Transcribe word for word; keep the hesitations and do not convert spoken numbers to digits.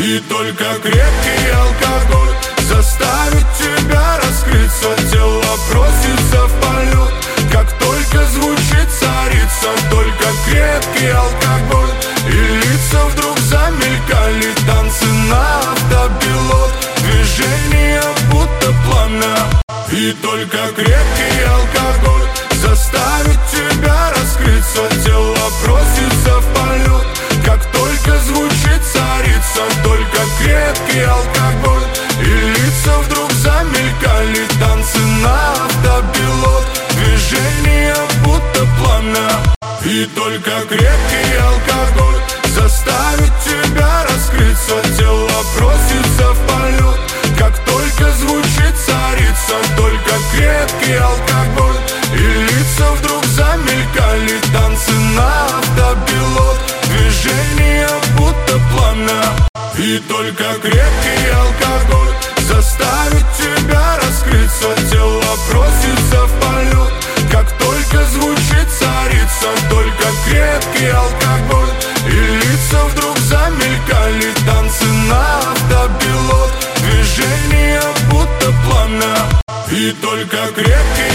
И только крепкий алкоголь заставит тебя раскрыться. Тело просится в полет, как только звучит царица. Только крепкий алкоголь, и лица вдруг замелькали. Танцы на автопилот, движения будто пламя. И только крепкий алкоголь заставит тебя раскрыться. Тело просится в полет, как только звучит царица. Только крепкий алкоголь, и лица вдруг замелькали. Танцы на автопилот, движения будто пламя. И только крепкий алкоголь заставит тебя раскрыться. Тело просится в полет, как только звучит царица. Только крепкий алкоголь, и лица вдруг замелькали. Танцы на автопилот, движения будто пламя. И только крепкий алкоголь заставит тебя раскрыться. Тело просится в полет, как только звучит царица. Только крепкий алкоголь, и лица вдруг замелькали. Танцы на автопилот, движения будто пламя. И только крепкий